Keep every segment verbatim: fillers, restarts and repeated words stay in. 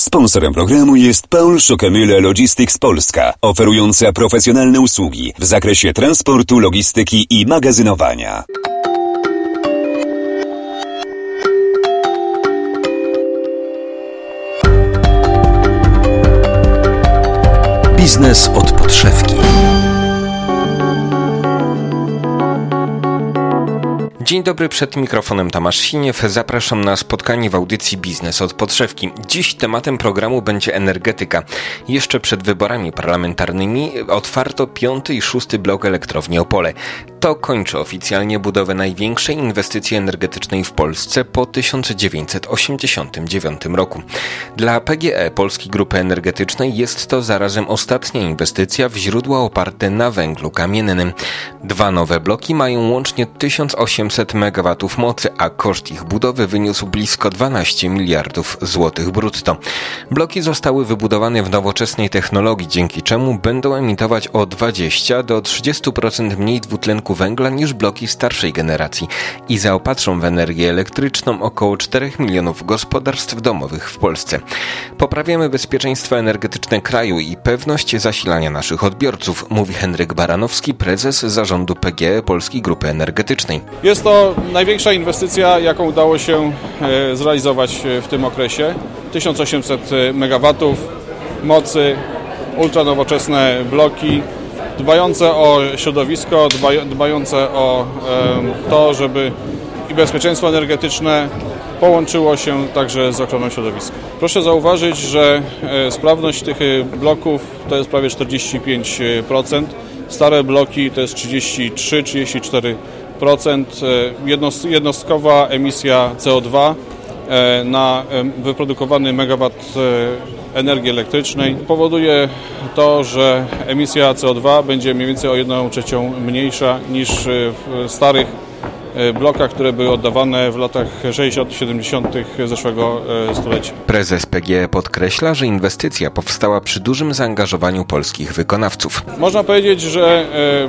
Sponsorem programu jest Paul Schockemühle Logistics Polska, oferująca profesjonalne usługi w zakresie transportu, logistyki i magazynowania. Biznes od podszewki. Dzień dobry, przed mikrofonem Tomasz Siniew. Zapraszam na spotkanie w audycji Biznes od podszewki. Dziś tematem programu będzie energetyka. Jeszcze przed wyborami parlamentarnymi otwarto piąty i szósty blok elektrowni Opole. To kończy oficjalnie budowę największej inwestycji energetycznej w Polsce po tysiąc dziewięćset osiemdziesiątym dziewiątym roku. Dla P G E Polskiej Grupy Energetycznej jest to zarazem ostatnia inwestycja w źródła oparte na węglu kamiennym. Dwa nowe bloki mają łącznie tysiąc osiemset megawatów mocy, a koszt ich budowy wyniósł blisko dwanaście miliardów złotych brutto. Bloki zostały wybudowane w nowoczesnej technologii, dzięki czemu będą emitować o dwadzieścia do trzydziestu procent mniej dwutlenku węgla niż bloki starszej generacji i zaopatrzą w energię elektryczną około czterech milionów gospodarstw domowych w Polsce. Poprawiamy bezpieczeństwo energetyczne kraju i pewność zasilania naszych odbiorców, mówi Henryk Baranowski, prezes zarządu P G E Polskiej Grupy Energetycznej. Jest to największa inwestycja, jaką udało się zrealizować w tym okresie. tysiąc osiemset megawatów mocy, ultranowoczesne bloki, dbające o środowisko, dbające o to, żeby i bezpieczeństwo energetyczne połączyło się także z ochroną środowiska. Proszę zauważyć, że sprawność tych bloków to jest prawie czterdzieści pięć procent, stare bloki to jest trzydzieści trzy do trzydziestu czterech procent, jednostkowa emisja C O dwa na wyprodukowany megawat energii elektrycznej powoduje to, że emisja C O dwa będzie mniej więcej o jedną trzecią mniejsza niż w starych blokach, które były oddawane w latach sześćdziesiątych siedemdziesiątych zeszłego stulecia. Prezes P G E podkreśla, że inwestycja powstała przy dużym zaangażowaniu polskich wykonawców. Można powiedzieć, że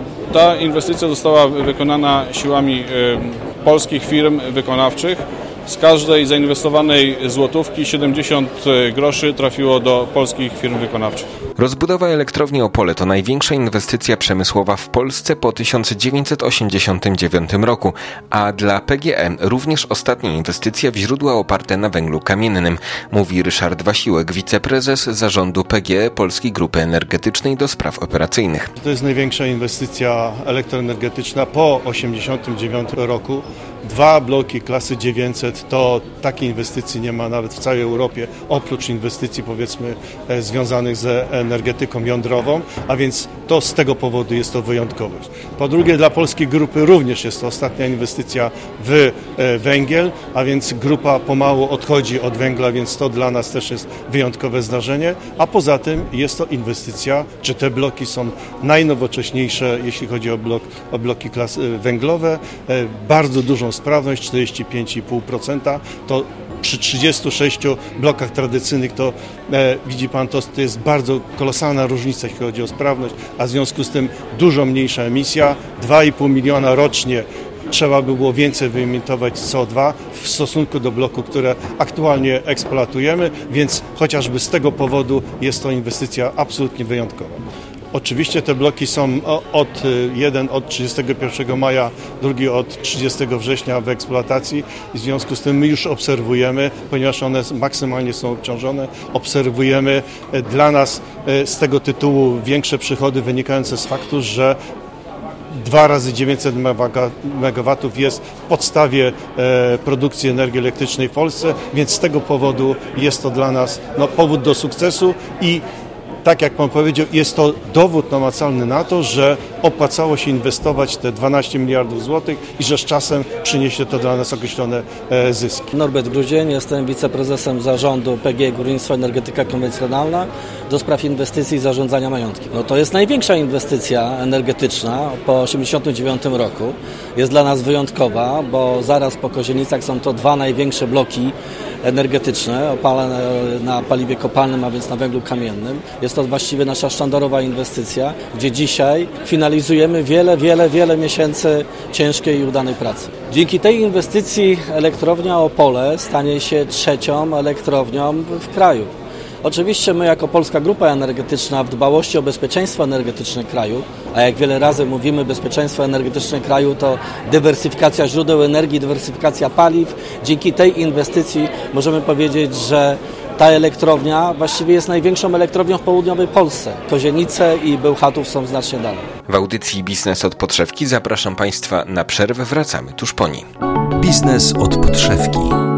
ta inwestycja została wykonana siłami polskich firm wykonawczych. Z każdej zainwestowanej złotówki siedemdziesiąt groszy trafiło do polskich firm wykonawczych. Rozbudowa elektrowni Opole to największa inwestycja przemysłowa w Polsce po tysiąc dziewięćset osiemdziesiątym dziewiątym roku, a dla P G E również ostatnia inwestycja w źródła oparte na węglu kamiennym, mówi Ryszard Wasiłek, wiceprezes zarządu P G E Polskiej Grupy Energetycznej do spraw operacyjnych. To jest największa inwestycja elektroenergetyczna po osiemdziesiątym dziewiątym roku. Dwa bloki klasy dziewięćset to takiej inwestycji nie ma nawet w całej Europie, oprócz inwestycji powiedzmy związanych z energetyką jądrową, a więc to z tego powodu jest to wyjątkowość. Po drugie, dla Polskiej Grupy również jest to ostatnia inwestycja w węgiel, a więc grupa pomału odchodzi od węgla, więc to dla nas też jest wyjątkowe zdarzenie, a poza tym jest to inwestycja, czy te bloki są najnowocześniejsze, jeśli chodzi o, blok, o bloki klas węglowe, bardzo dużą sprawność, czterdzieści pięć i pół procent, to przy trzydziestu sześciu blokach tradycyjnych to e, widzi Pan, to, to jest bardzo kolosalna różnica, jeśli chodzi o sprawność, a w związku z tym dużo mniejsza emisja, dwa i pół miliona rocznie trzeba by było więcej wyemitować C O dwa w stosunku do bloku, które aktualnie eksploatujemy, więc chociażby z tego powodu jest to inwestycja absolutnie wyjątkowa. Oczywiście te bloki są od jeden od trzydziestego pierwszego maja, drugi od trzydziestego września w eksploatacji i w związku z tym my już obserwujemy, ponieważ one maksymalnie są obciążone, obserwujemy dla nas z tego tytułu większe przychody wynikające z faktu, że dwa razy dziewięćset megawatów jest w podstawie e, produkcji energii elektrycznej w Polsce, więc z tego powodu jest to dla nas no, powód do sukcesu i tak jak Pan powiedział, jest to dowód namacalny na to, że opłacało się inwestować te dwanaście miliardów złotych i że z czasem przyniesie to dla nas określone e, zyski. Norbert Grudzień, jestem wiceprezesem zarządu P G E Górnictwo Energetyka Konwencjonalna do spraw inwestycji i zarządzania majątkiem. No to jest największa inwestycja energetyczna po osiemdziesiątym dziewiątym roku. Jest dla nas wyjątkowa, bo zaraz po Kozienicach są to dwa największe bloki energetyczne opalane na paliwie kopalnym, a więc na węglu kamiennym. Jest to właściwie nasza sztandarowa inwestycja, gdzie dzisiaj finalizujemy wiele, wiele, wiele miesięcy ciężkiej i udanej pracy. Dzięki tej inwestycji elektrownia Opole stanie się trzecią elektrownią w kraju. Oczywiście my jako Polska Grupa Energetyczna w dbałości o bezpieczeństwo energetyczne kraju, a jak wiele razy mówimy, bezpieczeństwo energetyczne kraju to dywersyfikacja źródeł energii, dywersyfikacja paliw. Dzięki tej inwestycji możemy powiedzieć, że ta elektrownia właściwie jest największą elektrownią w południowej Polsce. Kozienice i Bełchatów są znacznie dalej. W audycji Biznes od podszewki zapraszam Państwa na przerwę. Wracamy tuż po niej. Biznes od podszewki.